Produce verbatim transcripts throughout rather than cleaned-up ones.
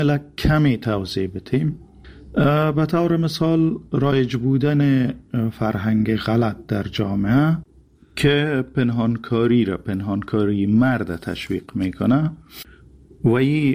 کمی توضیح بدیم. به طور مثال رایج بودن فرهنگ غلط در جامعه که پنهانکاری را پنهانکاری مرد تشویق میکنه و این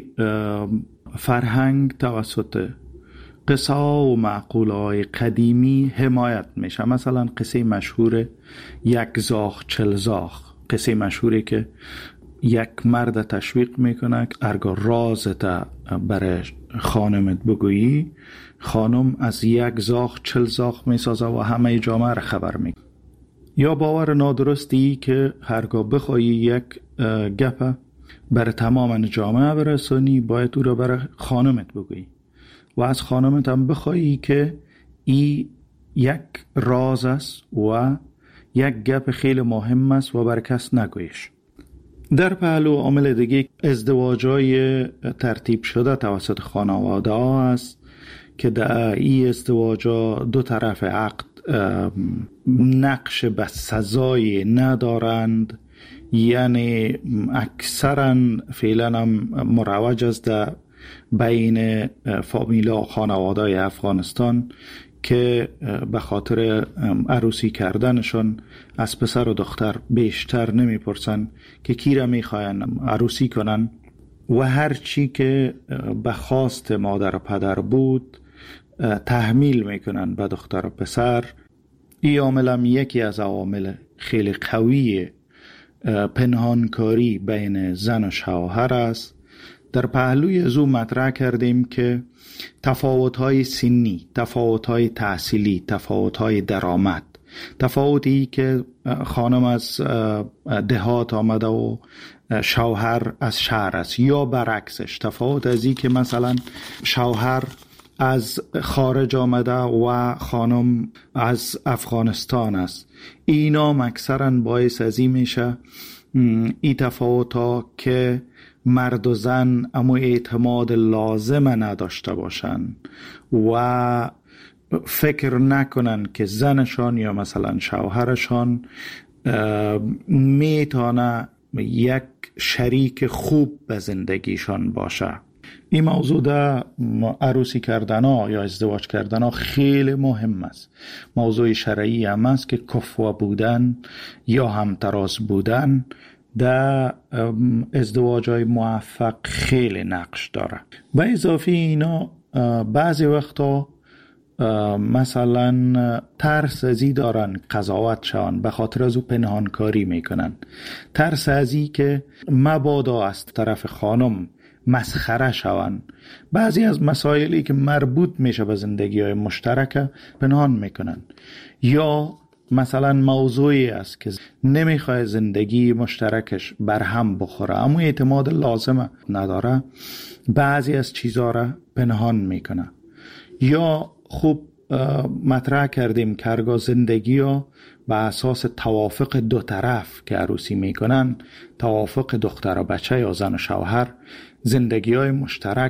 فرهنگ توسط قصه و معقوله های قدیمی حمایت میشه. مثلا قصه مشهور یک زاغ چل زاغ، قصه مشهوری که یک مرد تشویق میکنه ارگا رازت برای خانمت بگویی، خانم از یک زاغ چل زاغ میسازه و همه جامعه را خبر میکنه. یا باور نادرستی که هرگاه بخوایی یک گپ برای تمام جامعه برسانی باید او را برای خانمت بگویی و از خانمت هم بخوایی که ای یک راز است و یک گپ خیلی مهم است و برای کس نگویش. در پهلو عامل دیگه ازدواجای ترتیب شده توسط خانواده ها است که در این ازدواجا دو طرف عقد نقش به سزای ندارند، یعنی اکثرا فعلا هم مروج است در بین فامیلا و خانواده افغانستان که به خاطر عروسی کردنشون از پسر و دختر بیشتر نمیپرسن که کی را میخواین عروسی کنن و هر چی که به خواست مادر و پدر بود تحمیل میکنن به دختر و پسر. این عامل هم یکی از عوامل خیلی قوی پنهانکاری بین زن و شوهر است. در پهلوی از او مطرح کردیم که تفاوت‌های سنی، تفاوت‌های تحصیلی، تفاوت‌های درآمد، تفاوتی که خانم از دهات آمده و شوهر از شهر است یا برعکسش، تفاوت از این که مثلا شوهر از خارج آمده و خانم از افغانستان است، اینا اکثرا باعث از این میشه این تفاوت‌ها که مرد و زن اما اعتماد لازم نداشته باشن و فکر نکنن که زنشان یا مثلا شوهرشان میتونه یک شریک خوب به زندگیشان باشه. این موضوع در عروسی کردن ها یا ازدواج کردن ها خیلی مهم است. موضوع شرعی هم است که کفو بودن یا همتراز بودن در ازدواج های موفق خیلی نقش داره. به اضافه اینا بعضی وقتا مثلا ترس ازی دارن قضاوت شون، به خاطر از او پنهانکاری میکنن. ترس ازی که مبادا از طرف خانم مسخره شون. بعضی از مسائلی که مربوط میشه به زندگی های مشترک پنهان میکنن. یا مثلا موضوعی است که نمیخواد زندگی مشترکش برهم بخوره اما اعتماد لازم نداره، بعضی از چیزها را پنهان میکنه. یا خوب مطرح کردیم که هرگاه زندگی ها به اساس توافق دو طرف که عروسی میکنن، توافق دختر و بچه یا زن و شوهر، زندگی های مشترک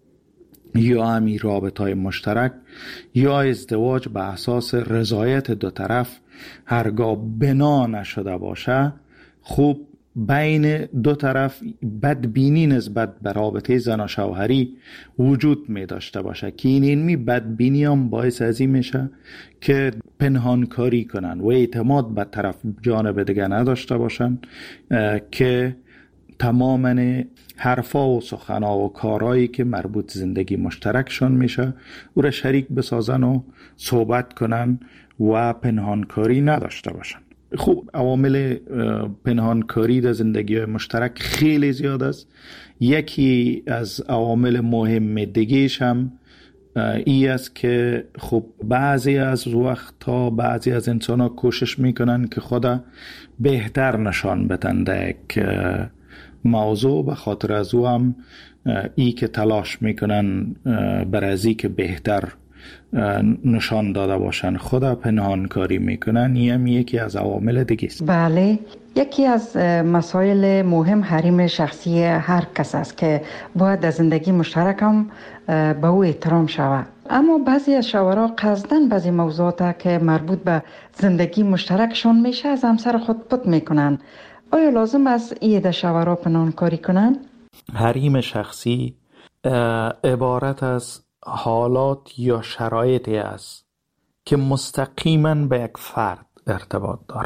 یا همی رابط های مشترک یا ازدواج به اساس رضایت دو طرف هرگاه بنا نشده باشه، خوب بین دو طرف بدبینی نسبت به رابطه زن و شوهری وجود می داشته باشه که این اینمی بدبینی هم باعث از این میشه که پنهانکاری کنن و اعتماد به طرف جانب دیگه نداشته باشن که تماما حرفا و سخنا و کارهایی که مربوط زندگی مشترکشون میشه او را شریک بسازن و صحبت کنن و پنهانکاری نداشته باشن. خوب عوامل پنهانکاری در زندگی مشترک خیلی زیاد است. یکی از عوامل مهم دیگه‌اش هم ای است که خب بعضی از وقتها بعضی از انسان‌ها کوشش میکنن که خدا بهتر نشان بدن در یک موضوع، به خاطر از او هم ای که تلاش میکنن برای ازی که بهتر نشان داده باشن خدا پنهانکاری میکنن. این هم یکی از عوامل دیگه است. بله، یکی از مسائل مهم حریم شخصی هر کس است که باید در زندگی مشترک هم به او احترام شود. اما بعضی از شوهرها قصداً بعضی موضوعات که مربوط به زندگی مشترکشون میشه از همسر خود پت میکنن. آیا لازم است این در شوهرها پنهانکاری کنن؟ حریم شخصی عبارت از حالات یا شرایطی است که مستقیما به یک فرد ارتباط داره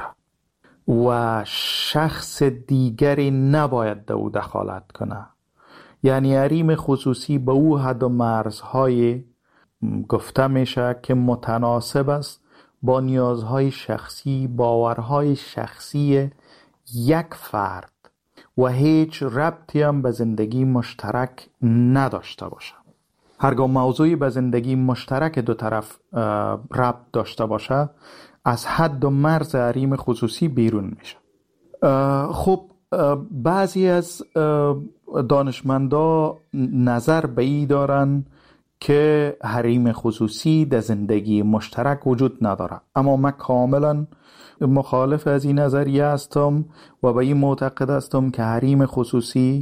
و شخص دیگری نباید در او دخالت کنه. یعنی حریم خصوصی به او حد و مرزهای گفته میشه که متناسب است با نیازهای شخصی، باورهای شخصی یک فرد و هیچ ربطی هم به زندگی مشترک نداشته باشه. هرگاه موضوعی به زندگی مشترک دو طرف ربط داشته باشه از حد و مرز حریم خصوصی بیرون میشه. خب بعضی از دانشمندا نظر به این دارن که حریم خصوصی در زندگی مشترک وجود نداره، اما من کاملا مخالف از این نظریه هستم و به این معتقد هستم که حریم خصوصی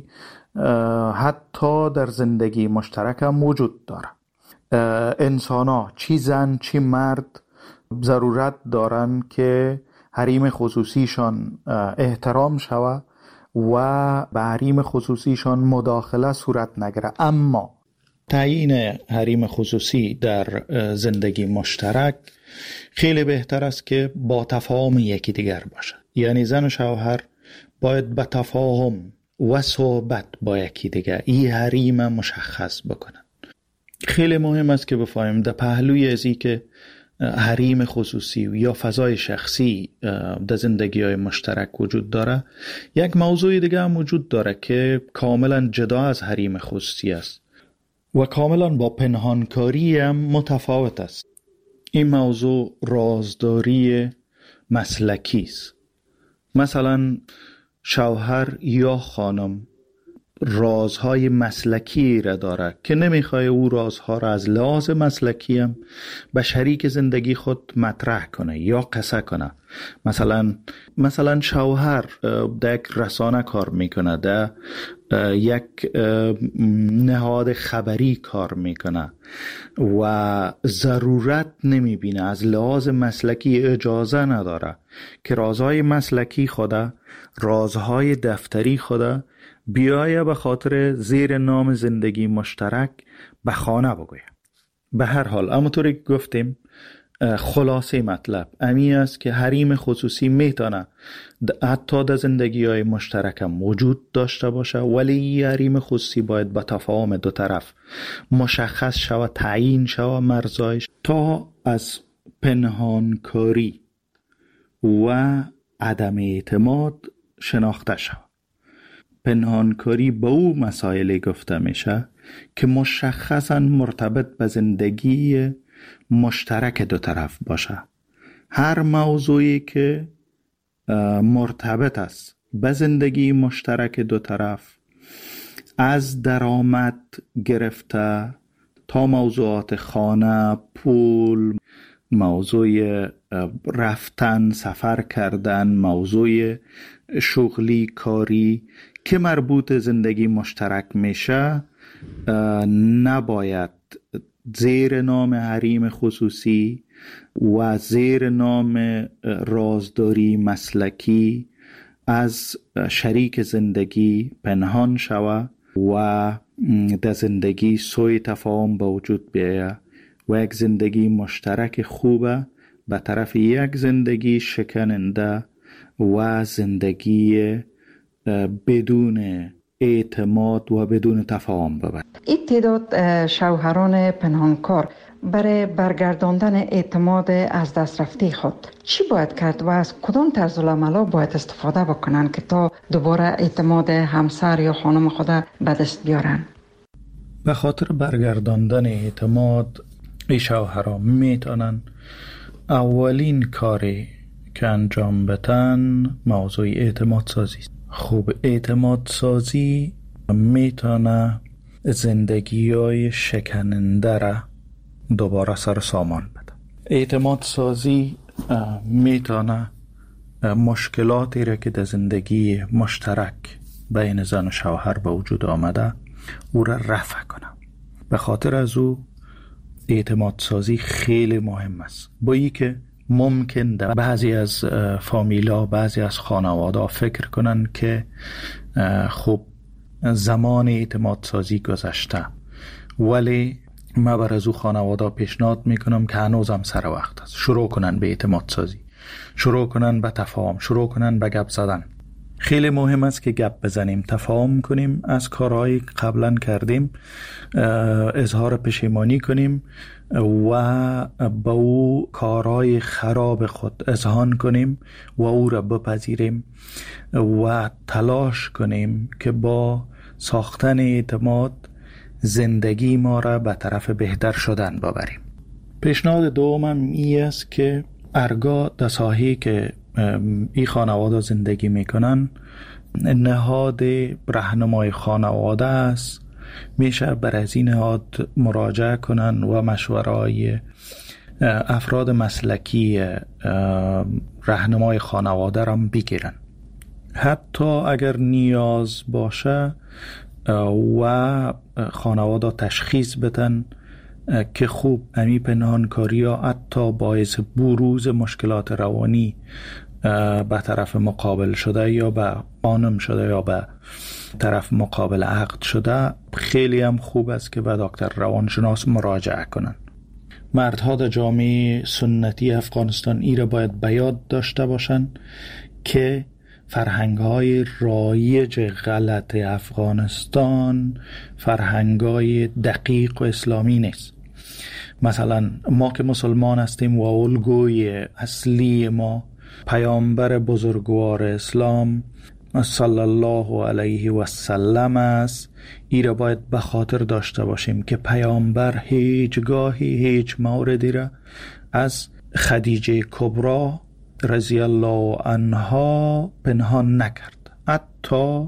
حتی در زندگی مشترک هم وجود داره. انسان ها چی زن چی مرد ضرورت دارن که حریم خصوصیشان احترام شوه و به حریم خصوصیشان مداخله صورت نگیره. اما تعیین حریم خصوصی در زندگی مشترک خیلی بهتر است که با تفاهم یکی دیگر باشه. یعنی زن و شوهر باید با تفاهم و صحبت با یکی دیگر این حریم مشخص بکنن. خیلی مهم است که بفهمیم در پهلوی ازی که حریم خصوصی یا فضای شخصی در زندگی های مشترک وجود داره، یک موضوع دیگه هم وجود داره که کاملا جدا از حریم خصوصی است و کاملا با پنهانکاری هم متفاوت است. این موضوع رازداری مسلکی است. مثلا شوهر یا خانم رازهای مسلکی را داره که نمیخواه او رازها را از لحاظ مسلکی هم به شریک زندگی خود مطرح کنه یا قصه کنه. مثلا مثلا شوهر در یک رسانه کار میکنه، در یک نهاد خبری کار میکنه و ضرورت نمیبینه، از لحاظ مسلکی اجازه نداره که رازهای مسلکی خوده، رازهای دفتری خوده بیایه به خاطر زیر نام زندگی مشترک به خانه بگویه. به هر حال همونطوری که گفتیم خلاصه مطلب امی است که حریم خصوصی میتونه حتی در زندگی های مشترک هم وجود داشته باشه، ولی حریم خصوصی باید با تفاهم دو طرف مشخص شود، تعیین شود مرزایش تا از پنهانکاری و عدم اعتماد شناخته شود. پنهانکاری به او مسائلی گفته میشه که مشخصاً مرتبط به زندگی مشترک دو طرف باشه. هر موضوعی که مرتبط است به زندگی مشترک دو طرف، از درآمد گرفته تا موضوعات خانه، پول، موضوع رفتن، سفر کردن، موضوع شغلی، کاری که مربوط زندگی مشترک میشه، نباید زیر نام حریم خصوصی و زیر نام رازداری مسلکی از شریک زندگی پنهان شوه و در زندگی سوء تفاهم به وجود بیاید و یک زندگی مشترک خوبه به طرف یک زندگی شکننده و زندگی بدون اعتماد و بدون تفاهم ببرد. این تعداد شوهران پنهانکار برای برگرداندن اعتماد از دست رفته خود چی باید کرد و از کدام طرز العمل باید استفاده بکنن که تا دوباره اعتماد همسر یا خانم خود به دست بیارن؟ به خاطر برگرداندن اعتماد این شوهران میتونن اولین کاری که انجام بدن موضوع اعتماد سازی. خوب اعتماد سازی میتونه زندگی های شکننده را دوباره سر سامان بده. اعتماد سازی میتونه مشکلاتی را که در زندگی مشترک بین زن و شوهر به وجود آمده او را رفع کنه. به خاطر از او اعتماد سازی خیلی مهم است. با ای که ممکن در بعضی از فامیلا، بعضی از خانواده فکر کنن که خب زمان اعتماد سازی گذشته ولی من بر از او خانواده پیشنهاد میکنم که هنوزم سر وقت است شروع کنن به اعتماد سازی، شروع کنن به تفاهم، شروع کنن به گپ زدن. خیلی مهم است که گپ بزنیم، تفاهم کنیم، از کارهایی که قبلا کردیم اظهار پشیمانی کنیم و با او کارهای خراب خود اذعان کنیم و او را بپذیریم و تلاش کنیم که با ساختن اعتماد زندگی ما را به طرف بهتر شدن ببریم. پیشنهاد دومم این است که ارگاه در ساحه‌ای که این خانواده زندگی میکنن نهاد راهنمای خانواده است، میشه بر از این نهاد مراجعه کنن و مشوره‌های افراد مسلکی راهنمای خانواده را بگیرن. حتی اگر نیاز باشه و خانواده تشخیص بدن که خوب امی پنهانکاری ها حتی باعث بروز مشکلات روانی به طرف مقابل شده یا به خانم شده یا به طرف مقابل عقد شده، خیلی هم خوب است که به دکتر روانشناس مراجعه کنن. مردها در جامعه سنتی افغانستان ای را باید به یاد داشته باشن که فرهنگ‌های رایج غلط افغانستان فرهنگ‌های دقیق و اسلامی نیست. مثلا ما که مسلمان هستیم و الگوی اصلی ما پیامبر بزرگوار اسلام صلی الله علیه و سلم است. ای را باید به خاطر داشته باشیم که پیامبر هیچ گاهی هیچ موردی را از خدیجه کبری رضی الله عنها پنهان نکرد. حتی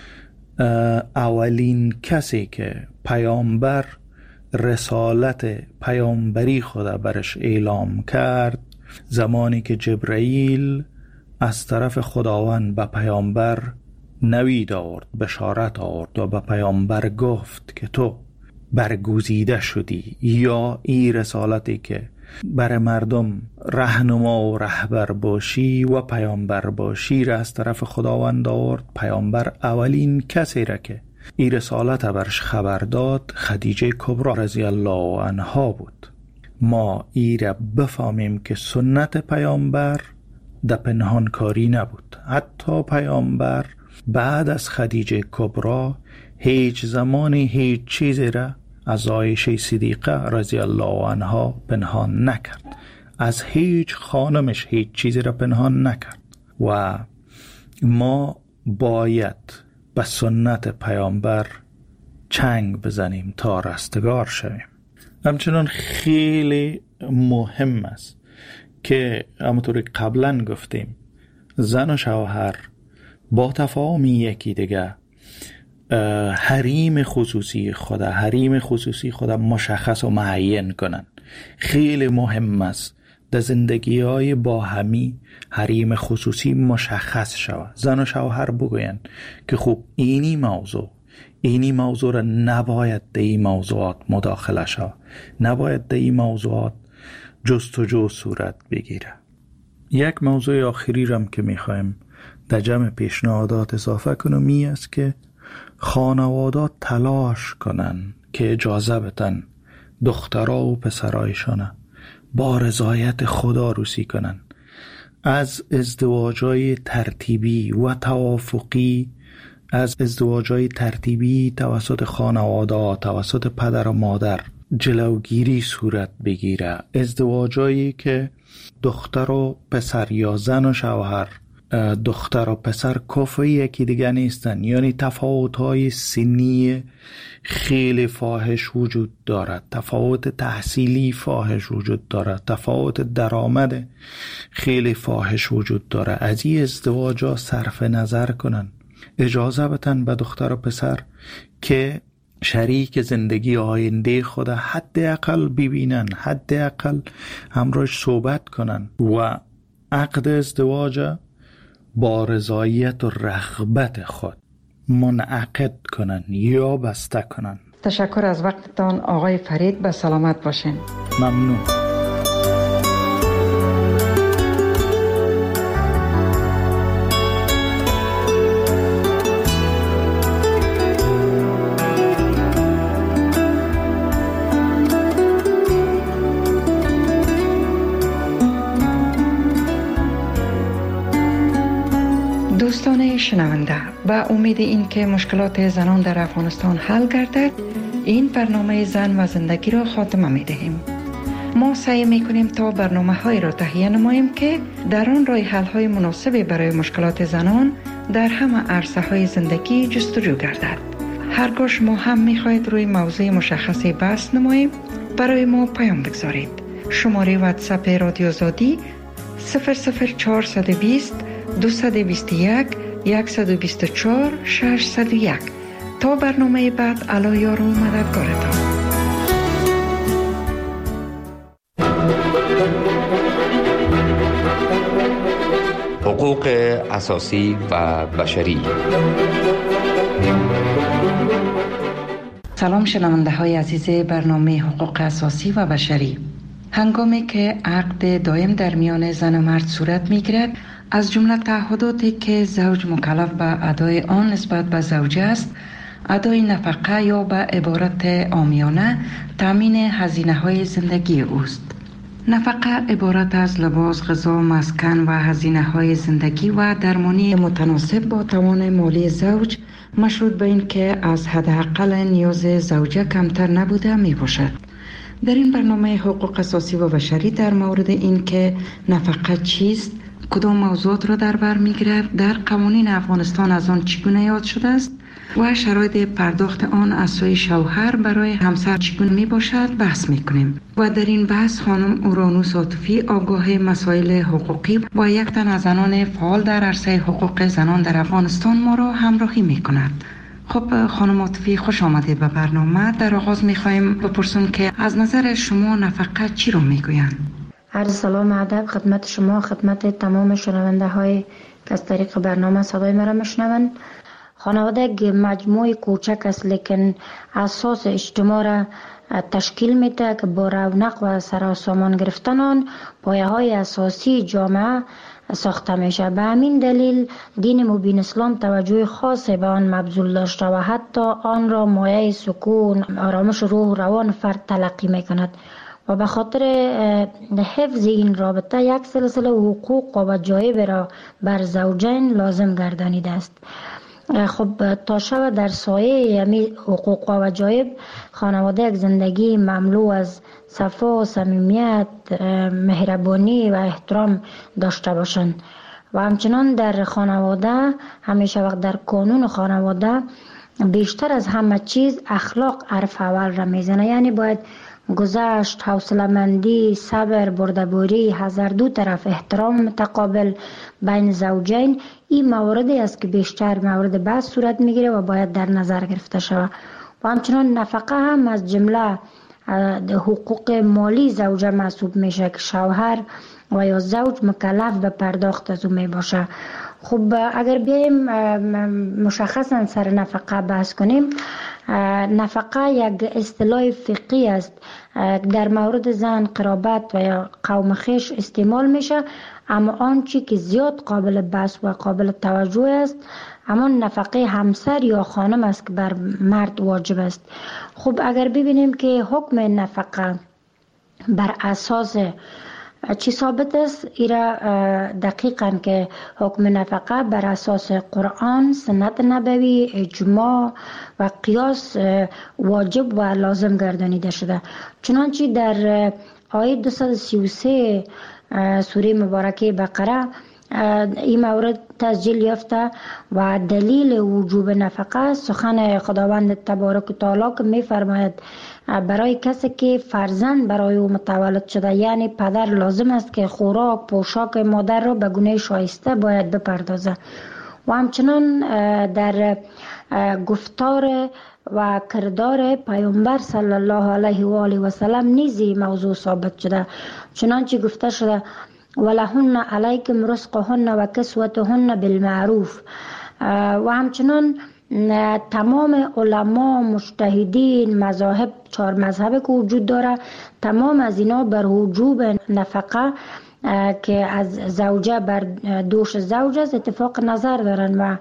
اولین کسی که پیامبر رسالت پیامبری خدا برش اعلام کرد، زمانی که جبرئیل از طرف خداوند به پیامبر نوید آورد، بشارت آورد و به پیامبر گفت که تو برگزیده شدی، یا این رسالتی که بر مردم راهنما و رهبر باشی و پیامبر باشی را از طرف خداوند آورد. پیامبر اولین کسی را که این رسالت برش خبر داد خدیجه کبری رضی الله عنها بود. ما ای را بفهمیم که سنت پیامبر در پنهانکاری نبود. حتی پیامبر بعد از خدیجه کبری هیچ زمانی هیچ چیزی را از عایشه صدیقه رضی الله عنها پنهان نکرد، از هیچ خانمش هیچ چیزی را پنهان نکرد و ما باید به سنت پیامبر چنگ بزنیم تا رستگار شویم. همچنان خیلی مهم است که همونطوری قبلا گفتیم زن و شوهر با تفاهم یکی دیگه حریم خصوصی خدا حریم خصوصی خدا مشخص و معین کنن. خیلی مهم است در زندگی های با همی حریم خصوصی مشخص شود. زن و شوهر بگوین که خوب اینی موضوع اینی موضوع را نباید در این موضوعات مداخله شود، نباید در این موضوعات جستجو صورت بگیره. یک موضوع آخری رم که میخوایم در جمع پیشنهادات اضافه کنم این است که خانوادات تلاش کنن که اجازه بدن دخترها و پسرایشان با رضایت خدا روسی کنن. از ازدواجای ترتیبی و توافقی از ازدواجای ترتیبی توسط خانواده توسط پدر و مادر جلوگیری صورت بگیره. ازدواجایی که دختر و پسر یا زن و شوهر دختر و پسر کفی یکی دیگه نیستن، یعنی تفاوت‌های سنی خیلی فاحش وجود دارد، تفاوت تحصیلی فاحش وجود دارد، تفاوت درآمد خیلی فاحش وجود دارد. از این ازدواجا صرف نظر کنن، اجازه بدن به دختر و پسر که شریک زندگی آینده خود حداقل ببینن، حداقل همراهش صحبت کنن و عقد ازدواج با رضایت و رغبت خود منعقد کنن یا بسته کنن. تشکر از وقتتان آقای فرید، به سلامت باشین. ممنون. شنونده، با امید این که مشکلات زنان در افغانستان حل گردد، این برنامه زن و زندگی را خاتمه می دهیم. ما سعی می کنیم تا برنامه های را تهیه نماییم که در آن راه حل های مناسبی برای مشکلات زنان در همه عرصه های زندگی جستجو گردد. هرگاه شما هم می خواهید روی موضوع مشخصی بحث نماییم، برای ما پیام بگذارید. شماره واتساپ رادیو آزادی صفر صفر چهارصد و بیست دویست و بیست و یک صد و بیست و چهار ششصد و یک. تا برنامه بعد، علی یار و مددگارتان. حقوق اساسی و بشری. سلام شنونده های عزیز برنامه حقوق اساسی و بشری. هنگامی که عقد دائم در میان زن و مرد صورت می گیرد، از جمله تعهداتی که زوج مکلف به ادای آن نسبت به زوجه است، ادای نفقه یا به عبارت عامیانه تامین هزینه های زندگی اوست. نفقه عبارت از لباس، غذا، مسکن و هزینه های زندگی و درمانی متناسب با توان مالی زوج، مشروط به این که از حداقل نیاز زوجه کمتر نبوده می باشد. در این برنامه حقوق اساسی و بشری در مورد این که نفقه چیست، کدام موضوعات را در بر می‌گیرد، در قوانین افغانستان از آن چگونه یاد شده است و شرایط پرداخت آن از سوی شوهر برای همسر چگونه می باشد بحث می‌کنیم. و در این بحث خانم اورانوس عاطفی، آگاه مسائل حقوقی و یک تن از زنان فعال در عرصه حقوق زنان در افغانستان ما را همراهی می‌کند. خب خانم عاطفی، خوش آمدید به برنامه. در آغاز می‌خوایم بپرسیم که از نظر شما نفقه چی رو می‌گویند؟ عرض سلام و ادب خدمت شما، خدمت تمام شنونده های که از طریق برنامه صدای مرا میشنوند. خانواده یک مجموعه کوچک است، لیکن اساس اجتماع را تشکیل میده که با رونق و سراسامان گرفتن آن پایه های اساسی جامعه ساخته میشه. به همین دلیل دین مبین اسلام توجه خاصی به آن مبذول داشته و حتی آن را مایه سکون، آرامش روح و روان فرد تلقی میکند و به خاطر حفظ این رابطه یک سلسله حقوق و وجایب را بر زوجین لازم گردانیده است. خب تا شب در سایه یمی حقوق و وجایب، خانواده یک زندگی مملو از صفا و صمیمیت، مهربانی و احترام داشته باشند. و همچنان در خانواده همیشه وقت در قانون خانواده بیشتر از همه چیز اخلاق حرف اول را میزنه. یعنی باید گذشت، حوصله‌مندی، صبر، بردباری، هر دو طرف، احترام متقابل بین زوجین، این مواردی است که بیشتر مورد بحث صورت میگیره و باید در نظر گرفته شود. و همچنان نفقه هم از جمله حقوق مالی زوجه محسوب میشه که شوهر و یا زوج مکلف به پرداخت از او می باشه. خب اگر بیایم مشخصا سر نفقه بحث کنیم، نفقه یک اصطلاح فقهی است در مورد زن، قرابت و یا قوم خویش استعمال میشه، اما آنچه که زیاد قابل بحث و قابل توجه است همان نفقه همسر یا خانم است که بر مرد واجب است. خب اگر ببینیم که حکم نفقه بر اساس چی ثابت است، ایرا دقیقاً که حکم نفقه بر اساس قرآن، سنت نبوی، اجماع و قیاس واجب و لازم گردانیده شده. چنانچه در آیه دویست و سی و سه سوره مبارکه بقره این مورد تسجیل یافته و دلیل وجوب نفقه سخن خداوند تبارک و تعالی که می فرماید برای کسی که فرزند برای او متولد شده، یعنی پدر، لازم است که خوراک، پوشاک مادر را به گونه شایسته باید بپردازه. و همچنان در گفتار و کردار پیامبر صلی الله علیه و آله و سلم نیز موضوع ثابت شده. چنانچه گفته شده ولهن علیکم رزقهن و کسوتهن بالمعروف. و همچنان تمام علما، مجتهدین، مذاهب، چهار مذهب که وجود داره، تمام از اینا بر وجوب نفقه که از زوجه بر دوش زوج است اتفاق نظر دارن و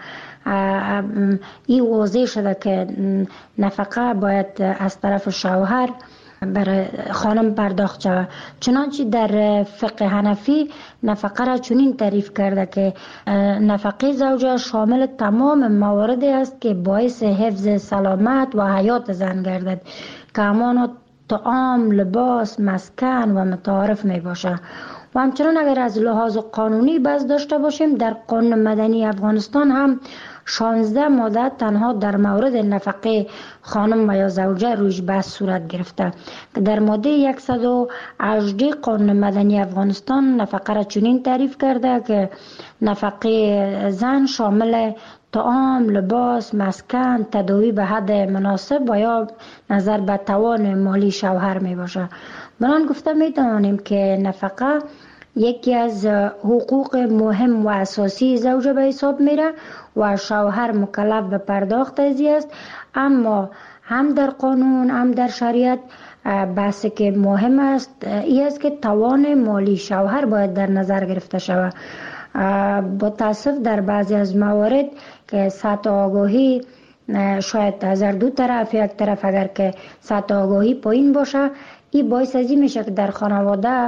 این واضح شده که نفقه باید از طرف شوهر برای خانم پرداخت شود. چنانچه در فقه حنفی نفقه را چنین تعریف کرده که نفقه زوجه شامل تمام مواردی است که باعث حفظ سلامت و حیات زن گردد که همانا طعام، لباس، مسکن و متعارف می باشه. و همچنان اگر از لحاظ قانونی بحث داشته باشیم، در قانون مدنی افغانستان هم شانزده ماده تنها در مورد نفقه خانم و یا زوجه رویش بحث صورت گرفته که در ماده صد و هجده قانون مدنی افغانستان نفقه را چنین تعریف کرده که نفقه زن شامل طعام، لباس، مسکن، تداوی به حد مناسب و یا نظر به توان مالی شوهر می باشه. بنان گفته می توانیم که نفقه یکی از حقوق مهم و اساسی زوجه به حساب میره و شوهر مکلف به پرداخت ازی است. اما هم در قانون هم در شریعت بحثی که مهم است این است که توان مالی شوهر باید در نظر گرفته شود. با تاسف در بعضی از موارد که سطح آگاهی شاید از هر دو طرف، یک طرف اگر که سطح آگاهی پایین باشه، این باعث ازی میشه که در خانواده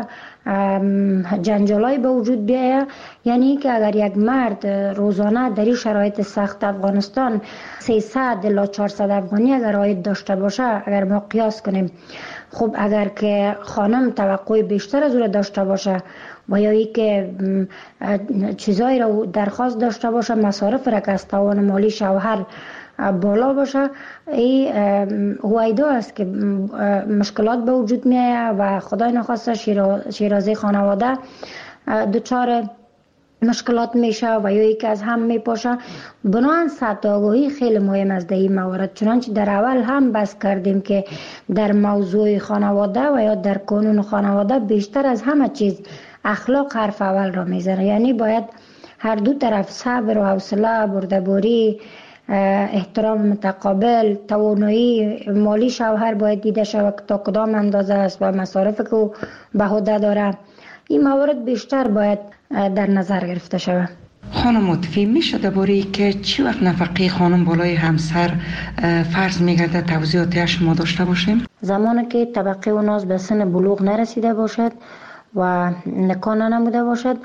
جنجالای به وجود بیاید. یعنی که اگر یک مرد روزانه در این شرایط سخت افغانستان سیصد الی چهارصد افغانی اگر عاید داشته باشه، اگر ما قیاس کنیم، خب اگر که خانم توقع بیشتر از او داشته باشه و یا ای که چیزایی را درخواست داشته باشه، مصارف را که از توان مالی شوهر بالا باشه، این هویدا است که مشکلات به وجود می آید و خدای نخواسته شیرازه خانواده دچار مشکلات میشه و یا یکی از هم میپاشه. بنابراین سطح آگاهی خیلی مهم است در این موارد. چنانچه در اول هم بحث کردیم که در موضوع خانواده و یا در قانون خانواده بیشتر از همه چیز اخلاق حرف اول را میزنه. یعنی باید هر دو طرف صبر و حوصله، بردباری، احترام متقابل، توانایی مالی شوهر باید دیده شود تا کدام اندازه است و مصارف که او به عهده داره. این موارد بیشتر باید در نظر گرفته شود. خانم مطفی، میشه درباره که چی وقت نفقه خانم بالای همسر فرض میگرده توضیحاتی شما داشته باشیم؟ زمانی که طبقه و ناز به سن بلوغ نرسیده باشد و نکاح نموده باشد،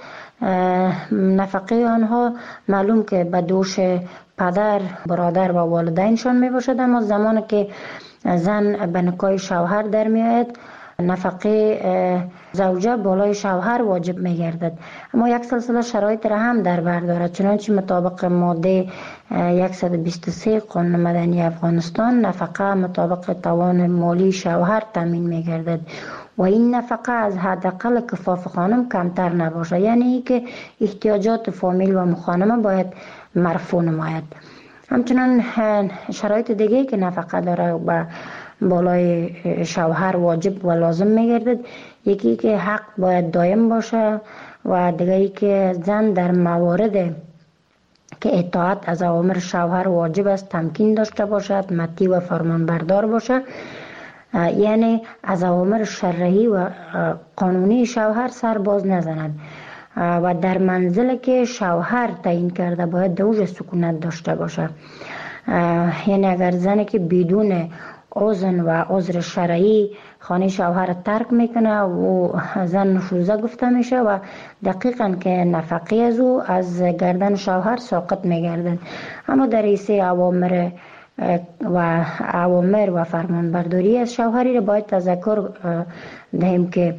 نفقه آنها معلوم که به دوش پدر، برادر و والدینشان می باشد. اما زمانی که زن به نکاح شوهر در می آید، نفقه زوجه بالای شوهر واجب می گردد. اما یک سلسله شرایط را هم در بر دارد. چنانچه مطابق ماده صد و بیست و سه قانون مدنی افغانستان، نفقه مطابق توان مالی شوهر تامین می گردد و این نفقه از حداقل کفاف خانم کمتر نباشه. یعنی که احتیاجات فامیل و مخانمه باید مرفوع نماید. همچنان شرایط دیگه که نفقه داره با بالای شوهر واجب و لازم میگردد، یکی که حق باید دائم باشه و دیگری که زن در موارد که اطاعت از اوامر شوهر واجب است تمکین داشته باشد، مطیع و فرمانبردار باشه. یعنی از اوامر شرعی و قانونی شوهر سر باز نزند و در منزل که شوهر تعیین کرده باید دوج سکونت داشته باشه. یعنی اگر زنی که بدون اذن و عذر شرعی خانه شوهر ترک میکنه و زن نشوزه گفته میشه و دقیقاً که نفقه از او از گردن شوهر ساقط میگردن. اما در ایسه اوامر و اوامر و فرمانبرداری از شوهری را باید تذکر دهیم که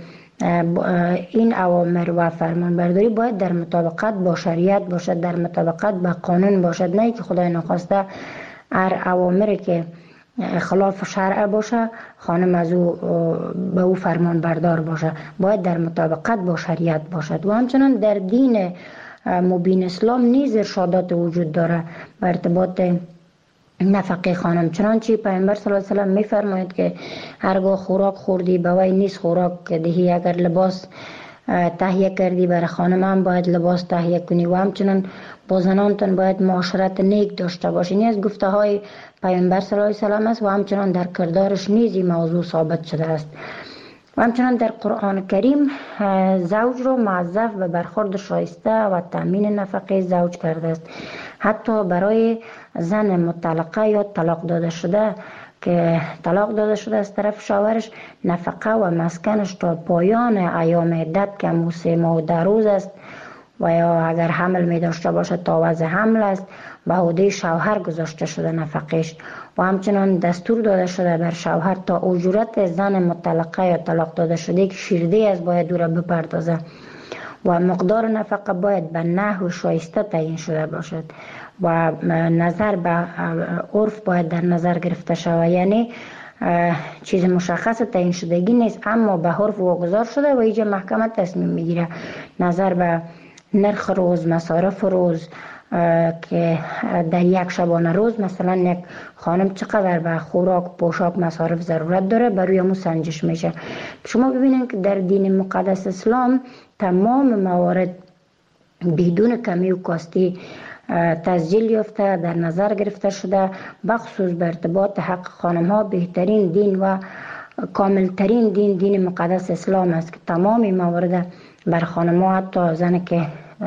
این اوامر و فرمانبرداری باید در مطابقت با شریعت باشد، در مطابقت با قانون باشد، نه که خدای نخواسته هر اوامری که خلاف شرع باشه خانم از او به او فرمان بردار باشه. باید در مطابقت با شریعت باشد. و همچنان در دین مبین اسلام نیز ارشادات وجود داره به ارتباط نفقه خانم. چنانچه پیامبر صلی الله علیه و سلم میفرماید که هرگاه خوراک خوردی به وی نیست خوراک دهی، اگر لباس تهیه کردی برای خانم هم باید لباس تهیه کنی و همچنان با زنانتون باید معاشرت نیک داشته باشی. این از گفته های پیامبر صلی الله علیه و سلم است و همچنان در کردارش نیز این موضوع ثابت شده است. و همچنان در قرآن کریم زوج رو موظف به برخورد شایسته و تامین نفقه زوج کرده است. حتی برای زن مطلقه یا طلاق داده شده که طلاق داده شده از طرف شوهرش، نفقه و مسکنش تا پایان ایام عدت که همون سه ماه و ده روز است و یا اگر حمل می داشته باشه تا وضع حمل است به عهده شوهر گذاشته شده نفقش. و همچنان دستور داده شده بر شوهر تا اجورت زن مطلقه یا طلاق داده شده که شیرده است باید دو را بپردازه و مقدار نفقه باید به نحو شایسته تعیین شده باشد و نظر به عرف باید در نظر گرفته شود. یعنی چیز مشخص تعیین شدگی نیست، اما به عرف واگذار شده و اینجا محکمه تصمیم میگیره نظر به نرخ روز، مصارف روز که در یک شبانه روز مثلا یک خانم چقدر به خوراک، پوشاک، مصارف ضرورت داره بروی همون سنجش میشه. شما ببینید که در دین مقدس اسلام تمام موارد بدون کمی و کاستی تسجیل یافته در نظر گرفته شده، بخصوص به ارتباط حق خانم ها بهترین دین و کاملترین دین دین مقدس اسلام است که تمام موارد بر خانم ها، حتی زنی که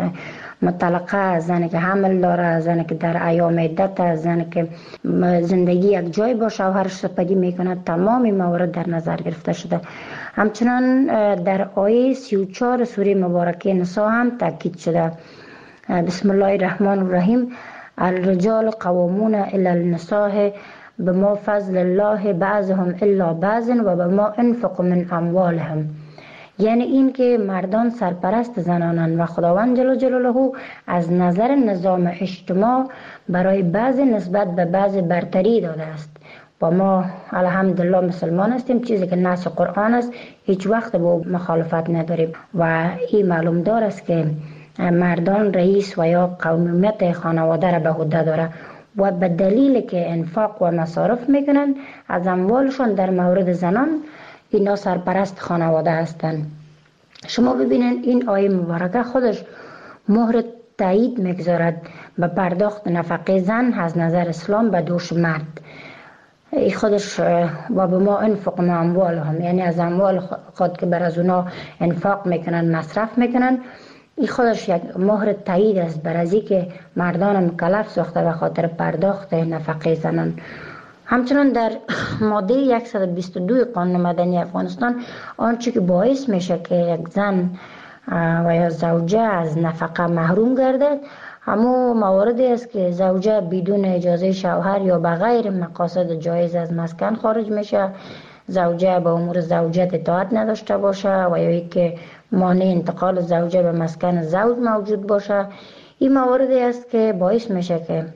مطلقه، زنی که حمل داره، زنی که در ایام عدت، زنی که زندگی یک جای با شوهرش سپری میکنه، تمام موارد در نظر گرفته شده. همچنان در آیه سی و چهار سوره مبارکه نساء هم تاکید شده. بسم الله الرحمن الرحیم: الرجال قوامون الی النساء بما فضل الله بعضهم الا بعض و بما انفق من اموالهم. یعنی این که مردان سرپرست زنانند و خداوند جل جلاله از نظر نظام اجتماع برای بعض نسبت به بعض برتری داده است و ما الحمدلله مسلمان هستیم، چیزی که نص قرآن است هیچ وقت با مخالفت نداریم و این معلوم دار است که مردان رئیس و یا قومیت خانواده را به عهده داره و به دلیل که انفاق و مصارف میکنن از اموالشون در مورد زنان اینا سرپرست خانواده هستند. شما ببینید این آیه مبارکه خودش مهر تایید میگذارد به پرداخت نفقه زن از نظر اسلام به دوش مرد. ای خودش و به ما انفق من اموالهم، یعنی از اموال خود که بر از اونا انفاق میکنن، مصرف میکنن، این خودش یک مهر تایید است بر ازی که مردان مکلف ساخته به خاطر پرداخت نفقه زنان. همچنان در ماده صد و بیست و دو قانون مدنی افغانستان آنچه که باعث میشه که یک زن و یا زوجه از نفقه محروم گردد همو مواردی است که زوجه بدون اجازه شوهر یا بغیر مقاصد جایز از مسکن خارج میشه، زوجه به امور زوجت اطاعت نداشته باشه و یا ای که مانع انتقال زوجه به مسکن زوج موجود باشه. این مواردی است که باعث میشه که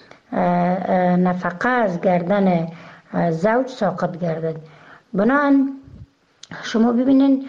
نفقه از گردن زوج ساقط گردد. بنابراین شما ببینید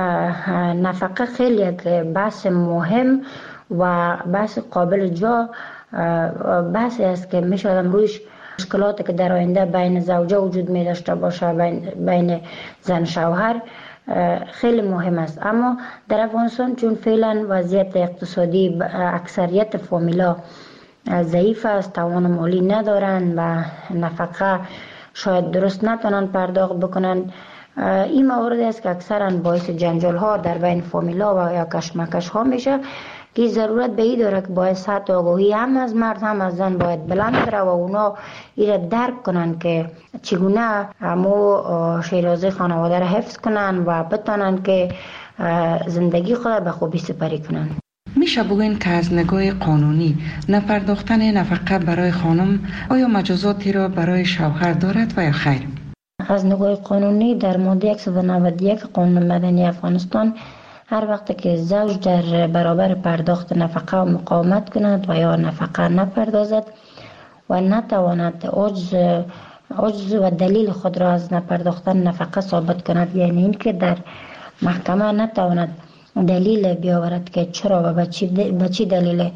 نفقه خیلی یک بحث مهم و بحث قابل جا بحثی است که میشه آدم رویش مشکلاتی که در آینده بین زوجه وجود می داشته باشه، بین, بین زن شوهر خیلی مهم است. اما در افغانستان چون فعلا وضعیت اقتصادی اکثریت فامیلا ضعیف است، توان مالی ندارن و نفقه شاید درست نتونن پرداخت بکنن، این موارد است که اکثرا باعث جنجال ها در بین فامیلا و یا کشمکش ها میشه که ضرورت به این داره که باید سطح آگاهی هم از مرد هم از زن باید بلند بره و اونا ایره درک کنن که چگونه همو شیرازه خانواده را حفظ کنن و بتونن که زندگی خود به خوبی سپری کنن. میشه بگوین که از نگاه قانونی نپرداختن نفقه برای خانم آیا مجازاتی را برای شوهر دارد و یا خیر؟ از نگاه قانونی در ماده صد و نود و یک قانون مدنی افغانستان هر وقت که زوج در برابر پرداخت نفقه مقاومت کند و یا نفقه نپردازد و نتواند عجز عجز و دلیل خود را از نپرداختن نفقه ثابت کند، یعنی این که در محکمه نتواند دلیل بیاورد که چرا و به چی دلیل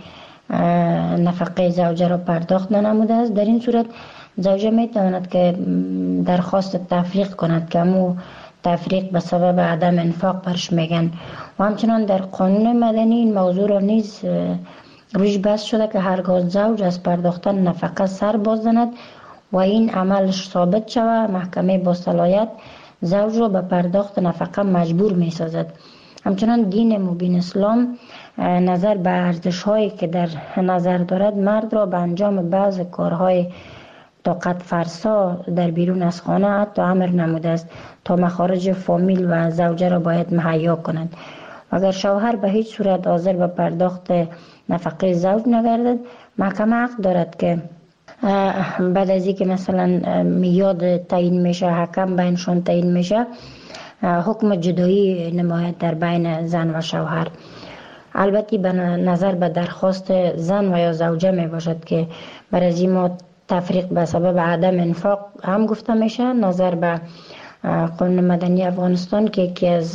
نفقه زوجه را پرداخت ننموده است، در این صورت زوجه می تواند که درخواست تفریق کند که همو تفریق به سبب عدم انفاق برش میگن. و همچنان در قانون مدنی این موضوع را نیز روش بحث شده که هرگاه زوج از پرداختن نفقه سر باز زند و این عملش ثابت شود، محکمه با صلاحیت زوج را به پرداخت نفقه مجبور می سازد. همچنان دین مبین اسلام نظر به ارزش هایی که در نظر دارد مرد را به انجام بعض کارهای طاقت فرسا در بیرون از خانه حتی امر نموده است تا مخارج فامیل و زوجه را باید مهیا کنند. اگر شوهر به هیچ صورت حاضر به پرداخت نفقه زوج نگردد، محکمه حق دارد که بعد از اینکه مثلا میاد تعیین میشه، حکم بینشان تعیین میشه، حکم جدایی نماید در بین زن و شوهر. البته به نظر به درخواست زن و یا زوجه می باشد که بر از این ما تفریق به سبب عدم انفاق هم گفته میشه. نظر به قانون مدنی افغانستان که یکی از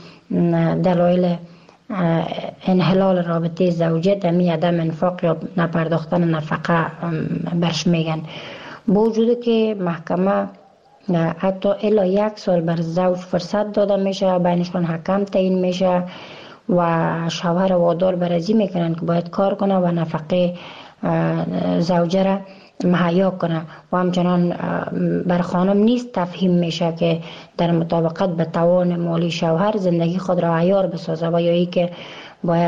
دلایل انحلال رابطه زوجیت همی عدم انفاق یا نپرداختن نفقه برش میگن. با وجود که محکمه حتی الا یک سال بر زوج فرصت داده میشه، بینشان حکم تعیین میشه و شوهر وادار برازی میکنن که باید کار کنه و نفقه زوجه را مهیا کنه و همچنان بر خانم نیست تفهیم میشه که در مطابقت به توان مالی شوهر زندگی خود را عیار بسازه و یا ای که باید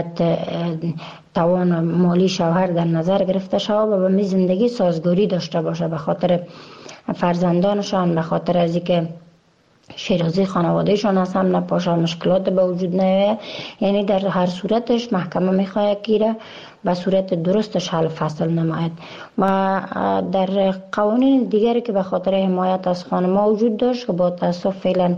توان مالی شوهر در نظر گرفته شود و به می زندگی سازگاری داشته باشه به خاطر فرزندانشان، به خاطر از اینکه شیرازی خانوادهشان از هم نپاشه، مشکلات به وجود نیاید. یعنی در هر صورتش محکمه میخواهد که به صورت درستش حل فصل نماید. و در قوانین دیگری که به خاطر حمایت از خانم‌ها وجود داشت که با تاسف فعلا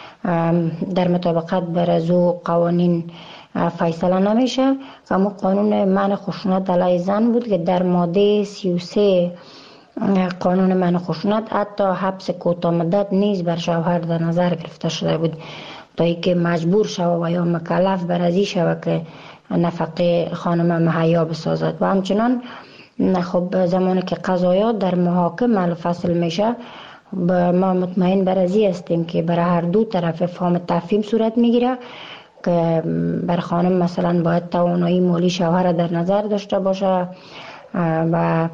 در مطابقت بر از او قوانین فیصله نمیشه، اما قانون منع خشونت علیه زن بود که در ماده سی و سه قانون منع خشونت حتی حبس کوتاه مدت نیز بر شوهر در نظر گرفته شده بود تا اینکه مجبور شود و یا مکلف بر ازی شود که نفقه خانم مهیا بسازد. و همچنان خب زمانی که قضایات در محاکم حل فصل میشه، ما مطمئن بر ازی هستیم که برای هر دو طرف فهم تفهیم صورت میگیره که بر خانم مثلا باید توانایی مالی شوهر در نظر داشته باشه و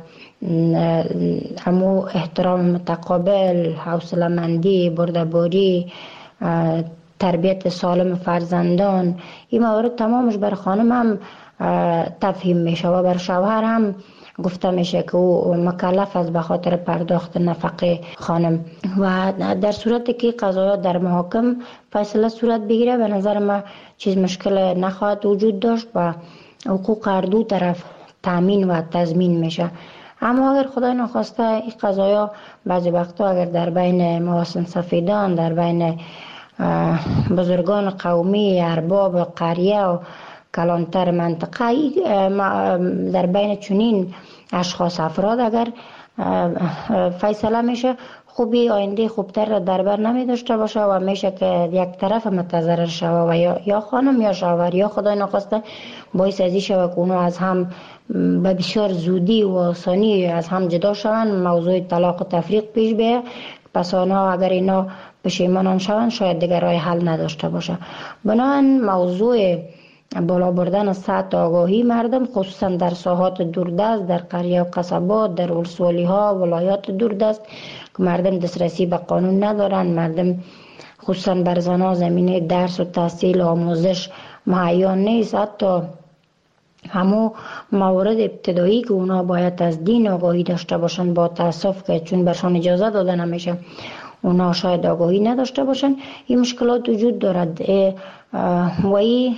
امو احترام متقابل، حوصله مندی، بردباری، تربیت سالم فرزندان، این موارد تمامش بر خانم هم تفهیم میشه و بر شوهر هم گفته میشه که او مکلف است به خاطر پرداخت نفقه خانم. و در صورتی که قضایات در محاکم فیصله صورت بگیره به نظر ما چیز مشکل نخواهد وجود داشت و حقوق هر دو طرف تامین و تضمین میشه. اما اگر خدای نخواسته این قضایا بعضی وقتا اگر در بین محاسن سفیدان، در بین بزرگان قومی، ارباب قریه و کلانتر منطقه، در بین چنین اشخاص افراد اگر فیصله میشه، خوبی آینده خوبتر را در بر نمی داشته باشه و میشه که یک طرف متضرر شوه و یا, یا خانم یا شوهر یا خدای نخواسته باعث ازی شوه که اونو از هم به بسیار زودی و آسانی از هم جدا شوند، موضوع طلاق و تفریق پیش بیه. پس آنها اگر اینا پشیمان شوند شاید دیگر راه حل نداشته باشه. بنابراین موضوع بالا بردن سطح آگاهی مردم خصوصا در ساحات دوردست، در قریه و قصبات، در ولسوالی ها، ولایات دوردست که مردم دسترسی به قانون ندارن، مردم خصوصا بر زنها زمینه درس و تحصیل و آموزش مهیا نیست، حتی همو موارد ابتدایی که اونا باید از دین آگاهی داشته باشن با تاسف که چون برشان اجازه داده نمیشه اونا شاید آگاهی نداشته باشن. این مشکلات وجود دارد و این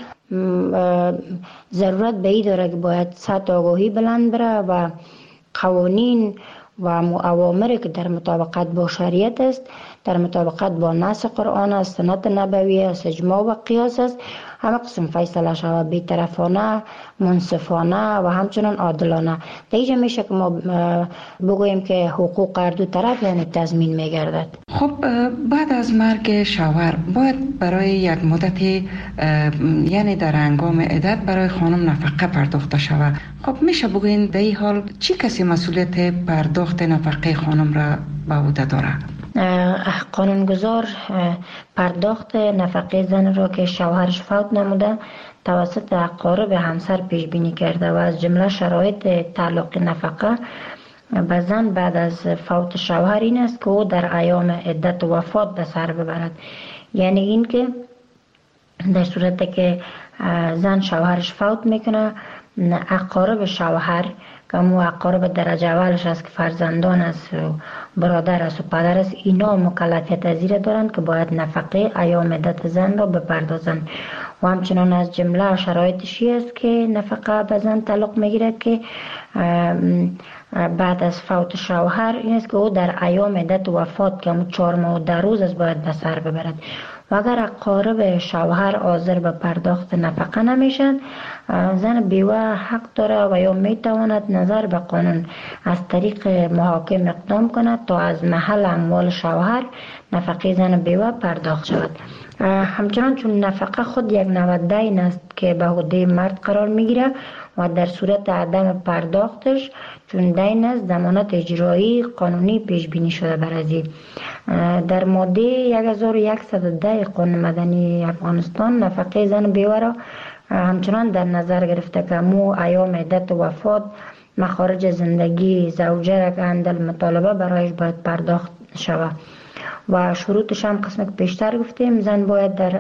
ضرورت به این داره که باید سطح آگاهی بلند بره و قوانین و اوامری که در مطابقت با شریعت است، در مطابقت با نص قرآن است، سنت نبوی است، اجماع و قیاس است، همه قسم فیصله شود بی‌طرفانه، منصفانه و همچنان عادلانه. در اینجا میشه که ما بگوییم که حقوق هر دو طرف یعنی تضمین میگردد. خب بعد از مرگ شوهر باید برای یک مدت یعنی در هنگام عدت برای خانم نفقه پرداخته شود. خب میشه بگوین در این حال چی کسی مسئولیت پرداخت نفقه خانم را به عهده داره؟ قانونگذار پرداخت نفقه زن را که شوهرش فوت نموده توسط اقارب همسر پیش بینی کرده و از جمله شرایط تعلق نفقه به زن بعد از فوت شوهر این است که او در ایام عدت و وفات به سر ببرد. یعنی این که در صورتی که زن شوهرش فوت میکنه، اقارب شوهر که مو اقارب درجه اولش است که فرزندان است و برادر است و پدر است، اینا مکلفیت از زیر دارند که باید نفقه ایام عدت زن را بپردازند. و همچنان از جمله شرایطشی است که نفقه به زن تعلق میگیره که بعد از فوت شوهر این است که او در ایام عدت وفات که همون چهار ماه و ده روز است باید به سر ببرد. و اگر اقارب شوهر حاضر به پرداخت نفقه نمیشن، زن بیوه حق داره و یا میتواند نظر به قانون از طریق محاکم اقدام کند تا از محل اموال شوهر نفقه زن بیوه پرداخت شود. همچنان چون نفقه خود یک نوع دین است که به عهده مرد قرار میگیره و در صورت عدم پرداختش چون دین است ضمانت اجرایی قانونی پیش بینی شده بر ازی. در ماده هزار و صد و ده قانون مدنی افغانستان نفقه زن بیوه را همچنان در نظر گرفته که مو ایام عدت وفات مخارج زندگی زوجه را که اندل مطالبه برایش باید پرداخت شود و شروطش هم قسم که پیشتر گفتیم زن باید در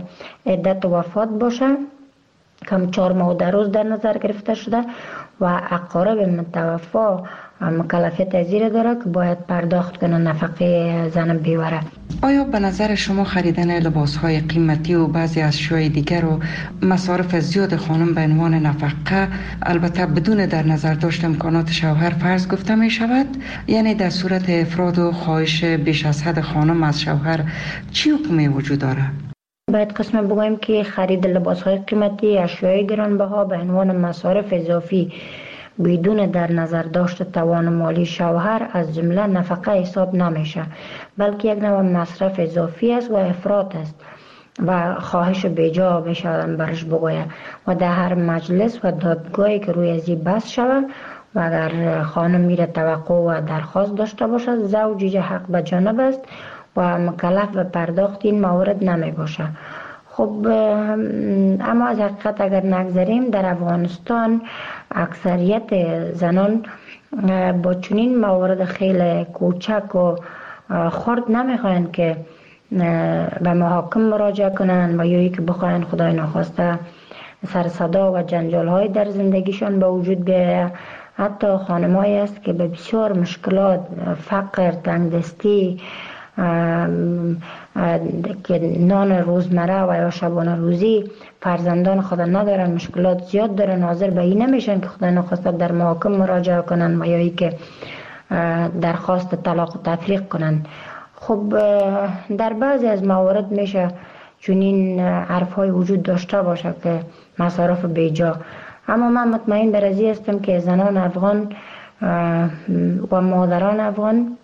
عدت وفات باشه کم چهار ماه و ده روز در نظر گرفته شده و اقارب متوفا مکلفیت از زیر داره که باید پرداخت کنه نفقه زن بیوه. آیا به نظر شما خریدن لباس‌های قیمتی و بعضی اشیاء دیگر و مصارف زیاد خانم به عنوان نفقه البته بدون در نظر داشت امکانات شوهر فرض گفته می شود؟ یعنی در صورت افراد و خواهش بیش از حد خانم از شوهر چی حکمی وجود داره؟ باید قسم بگویم که خرید لباس‌های قیمتی، اشیاء گرانبها به عنوان مصارف اضافی بدون در نظر داشت توان مالی شوهر از جمله نفقه حساب نمیشه، بلکه یک نوع مصرف اضافی است و افراط است و خواهش بیجا بشن برش بگوید و در هر مجلس و دادگاهی که روی ازی بحث شود و اگر خانم میره توقع و درخواست داشته باشد زوجی حق به جانب است و مکلف به پرداخت این موارد نمی باشه. خب اما از حقیقت اگر نگذاریم در افغانستان اکثریت زنان با چنین موارد خیلی کوچک و خرد نمیخواین که به محاکم مراجعه کنن و یا که بخواین خدای نخواسته سر صدا و جنجال های در زندگیشان به وجود بیاید. حتی خانمایی است که به بسیار مشکلات، فقر، تنگدستی که نان روزمره و یا شبانه روزی فرزندان خود ندارن، مشکلات زیاد دارن، حاضر به این نمیشن که خدا نخواسته در محاکم مراجعه کنن و یا ای که درخواست طلاق و تفریق کنن. خب در بعضی از موارد میشه چنین حرف های وجود داشته باشه که مصارف بیجا، اما من مطمئن بر ازی هستم که زنان افغان و مادران افغان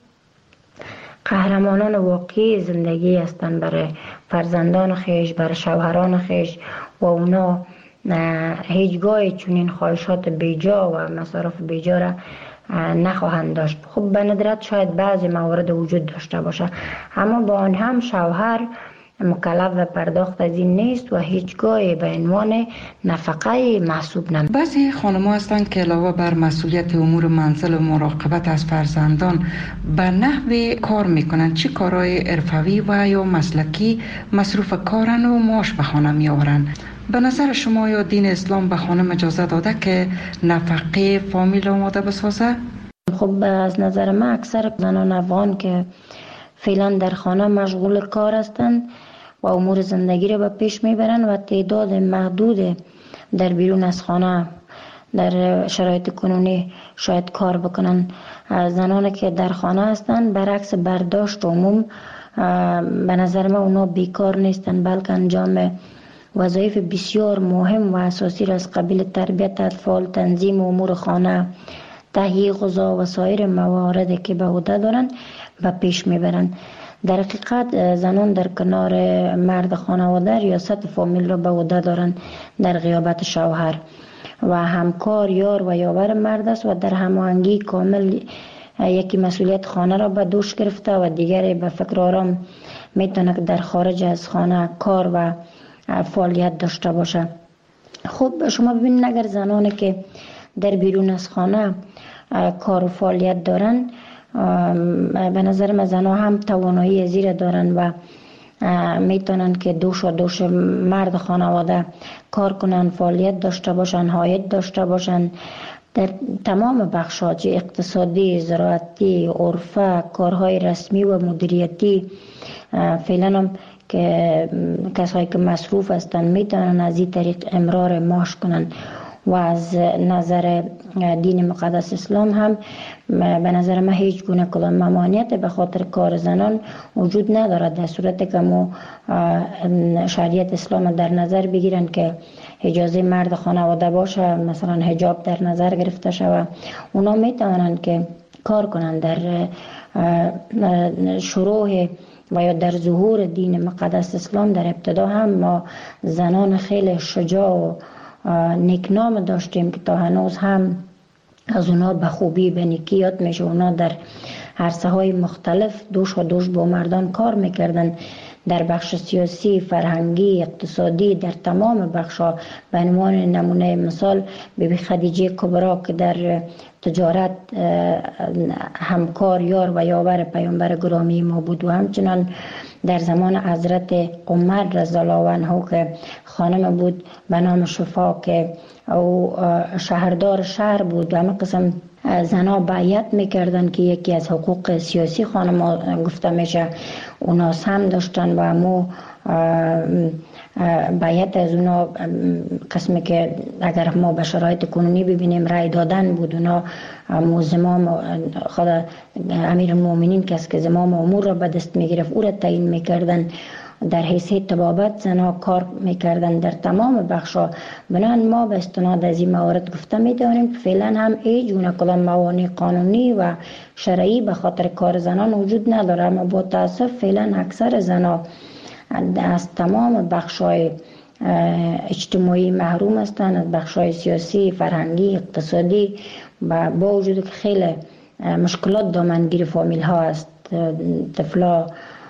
قهرمانان واقعی زندگی هستند برای فرزندان خیش، برای شوهران خیش و اونا هیچگاه چنین خواهشات بیجا و مصارف بیجا را نخواهند داشت. خب به ندرت شاید بعضی موارد وجود داشته باشه، اما با آن هم شوهر مکلف و پرداخت از این نیست و هیچگاه به عنوان نفقه محسوب نمی. بعضی خانم‌ها هستند که علاوه بر مسئولیت امور منزل و مراقبت از فرزندان به نحو کار میکنند. چه کارهای حرفه‌ای و یا مسلکی مصروف کارن و معاش به خانه میآورند؟ به نظر شما یا دین اسلام به خانم اجازه داده که نفقه فامیل آماده بسازه؟ خب از نظر من اکثر زنان افغان که فعلا در خانه مشغول کار هستند و امور زندگی را به پیش میبرند و تعداد محدود در بیرون از خانه در شرایط کنونی شاید کار بکنن. زنانی که در خانه هستند برعکس برداشت عموم به نظر من اونا بیکار نیستند، بلکه انجام وظایف بسیار مهم و اساسی را از قبیل تربیت اطفال، تنظیم امور خانه، تهیه غذا و سایر مواردی که به عهده دارند به پیش میبرند. در حقیقت زنان در کنار مرد خانواده ریاست فامیل را به عهده دارند در غیابت شوهر و همکار، یار و یاور مرد است و در هماهنگی کامل یکی مسئولیت خانه را به دوش گرفته و دیگری به فکر آرام میتونه در خارج از خانه کار و فعالیت داشته باشه. خب شما ببینید اگر زنانی که در بیرون از خانه کار و فعالیت دارن، به نظر من زنها هم توانایی زیر دارن و میتونن که دوش و دوش مرد خانواده کار کنن، فعالیت داشته باشن، حایط داشته باشن، در تمام بخش‌ها، چه اقتصادی، زراعتی، عرفه، کارهای رسمی و مدیریتی، فعلا هم که کسایی که مصروف هستند میتونن از این طریق امرار معاش کنن. و از نظر دین مقدس اسلام هم به نظر من هیچ گونه کدام ممانعت به خاطر کار زنان وجود ندارد، در صورتی که ما شریعت اسلام در نظر بگیرن که اجازه مرد خانواده باشه، مثلا حجاب در نظر گرفته شود، اونا میتونن که کار کنن. در شروع و یا در ظهور دین مقدس اسلام در ابتدا هم ما زنان خیلی شجاع و نیکنام داشتیم که تا هنوز هم از اونا به خوبی به نیکی یاد میشه. اونا در عرصه های مختلف دوش و دوش با مردان کار میکردن، در بخش سیاسی، فرهنگی، اقتصادی، در تمام بخش‌ها. به عنوان نمونه مثال بیبی خدیجه کبرا که در تجارت همکار یار و یاور پیامبر گرامی ما بود، و همچنان در زمان حضرت عمر رضی الله عنه که خانم بود به نام شفا که او شهردار شهر بود، و همه قسم زنا بیعت میکردن که یکی از حقوق سیاسی خانم گفته میشه اونا هم داشتن، و همو بیعت از اونا قسمی که اگر ما به شرایط کنونی ببینیم رای دادن بود. اونا همو زمام خود امیر المؤمنین کس که زمام امور را به دست میگرفت او را تعیین میکردن، در حیثیت طبابت زنها کار میکردن در تمام بخشا. بنان ما به استناد از این موارد گفته میدانیم که فعلا هم هیچ گونه کدام موانع قانونی و شرعی به خاطر کار زنان وجود نداره، اما با تاسف فعلا اکثر زنها از تمام بخشای اجتماعی محروم هستند، از بخشای سیاسی، فرهنگی، اقتصادی، و با وجود که خیلی مشکلات دامنگیر فامیل ها است، طفلا،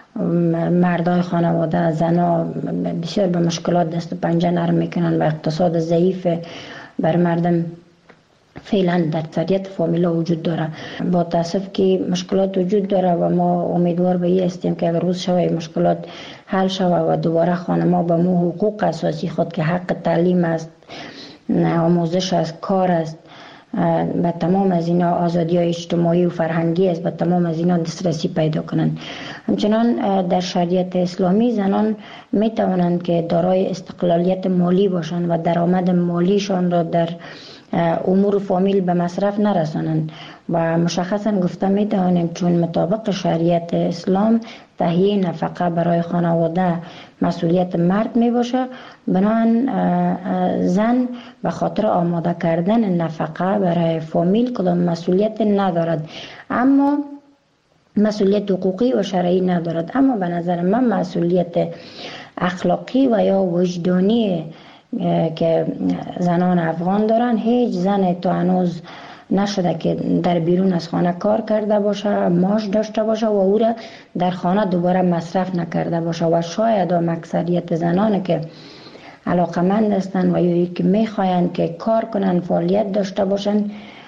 مردای خانواده، زنا بسیار به مشکلات دست و پنجه نرم میکنن و اقتصاد ضعیف بر مردم فعلا در اکثریت فامیلا وجود داره. با تاسف که مشکلات وجود داره و ما امیدوار به این هستیم که اگر روز شوه مشکلات حل شوه و دوباره خانما به مو حقوق اساسی خود که حق تعلیم است، آموزش است، کار است، به تمام از اینا آزادی های اجتماعی و فرهنگی است، به تمام از اینا دسترسی پیدا کنند. همچنان در شریعت اسلامی زنان می توانند که دارای استقلالیت مالی باشند و درآمد مالیشان را در امور فامیل به مصرف نرسانند، و مشخصا گفته می توانیم چون مطابق شریعت اسلام تهیه نفقه برای خانواده مسئولیت مرد می باشه، بنابراین زن به خاطر آماده کردن نفقه برای فامیل کدام مسئولیت ندارد، اما مسئولیت حقوقی و شرعی ندارد. اما به نظر من مسئولیت اخلاقی و یا وجدانی که زنان افغان دارن، هیچ زن تا هنوز نشده که در بیرون از خانه کار کرده باشه، معاش داشته باشه و او را در خانه دوباره مصرف نکرده باشه. و شاید هم اکثریت زنان که علاقمند هستند و یا که میخواین که کار کنن، فعالیت داشته باشن،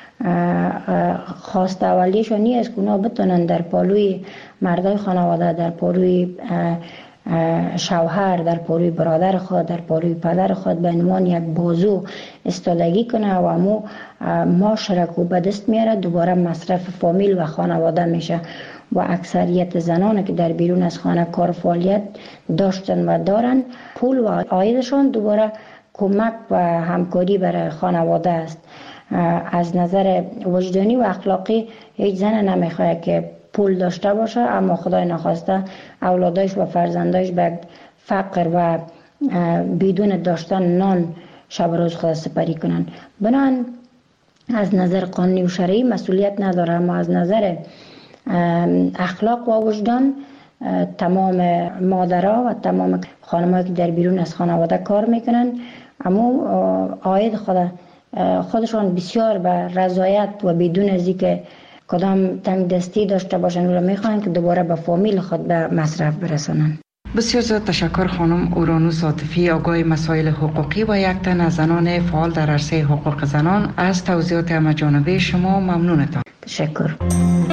خواست اولیشون نیست که اونا بتونن در پالوی مردای خانواده، در پالوی شوهر، در پالوی برادر خود، در پالوی پدر خود به عنوان یک بازو استادگی کنه و امو معاشره کو به دست میاره، دوباره مصرف فامیل و خانواده میشه. و اکثریت زنان که در بیرون از خانه کار فعالیت داشتن و دارن، پول و عایدشان دوباره کمک و همکاری برای خانواده است. از نظر وجدانی و اخلاقی هیچ زن نمیخواد که پول داشته باشه اما خدای نخواسته اولادش و فرزندش به فقر و بدون داشتن نان شب روز خود سپری کنن. بنان از نظر قانونی و شرعی مسئولیت نداره، اما از نظر اخلاق و وجدان تمام مادرها و تمام خانم‌هایی که در بیرون از خانواده کار میکنن اما عاید خود خودشان بسیار به رضایت و بدون از اینکه کدام تنگ دستی داشته باشن و میخوان که دوباره به فامیل خود به مصرف برسانن. بسیار زیاد تشکر خانم اورانوس عاطفی، آگاه مسائل حقوقی و یک تن از زنان فعال در عرصه حقوق زنان. از توضیحات همه جانبه شما ممنونتم. تشکر.